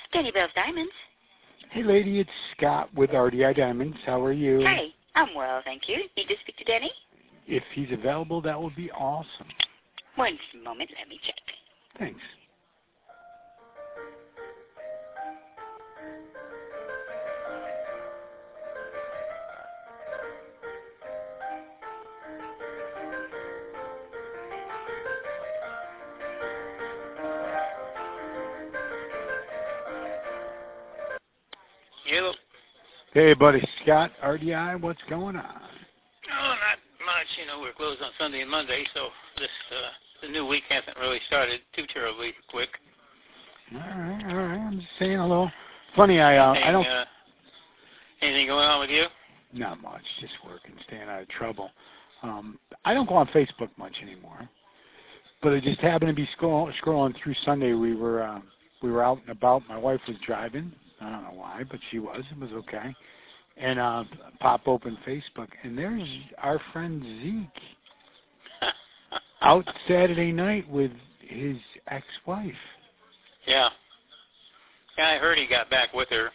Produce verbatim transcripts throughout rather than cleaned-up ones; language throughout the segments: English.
Denny Bell's Diamonds. Hey, lady, it's Scott with R D I Diamonds. How are you? Hi, I'm well, thank you. Need to speak to Denny? If he's available, that would be awesome. One moment, let me check. Thanks. Hello. Hey, buddy, Scott, R D I, what's going on? Oh, not much. You know, we're closed on Sunday and Monday, so this uh, the new week hasn't really started too terribly quick. All right, all right. I'm just saying hello. Funny, I uh, anything, I don't. Uh, anything going on with you? Not much. Just working, staying out of trouble. Um, I don't go on Facebook much anymore, but I just happened to be scroll, scrolling through Sunday. We were uh, we were out and about. My wife was driving. I don't know why, but she was. It was okay. And uh, pop open Facebook, and there's our friend Zeke out Saturday night with his ex-wife. Yeah. Yeah, I heard he got back with her.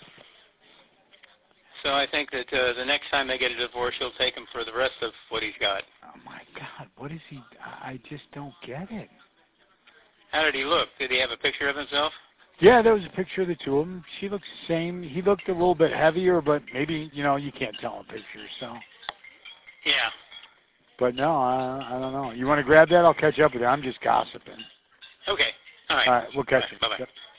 So I think that uh, the next time they get a divorce, he'll take him for the rest of what he's got. Oh, my God. What is he? I just don't get it. How did he look? Did he have a picture of himself? Yeah, there was a picture of the two of them. She looks the same. He looked a little bit heavier, but maybe, you know, you can't tell in pictures, so. Yeah. But no, I, I don't know. You want to grab that? I'll catch up with you. I'm just gossiping. Okay. All right. All right, we'll catch All right. you. Bye-bye. Yep.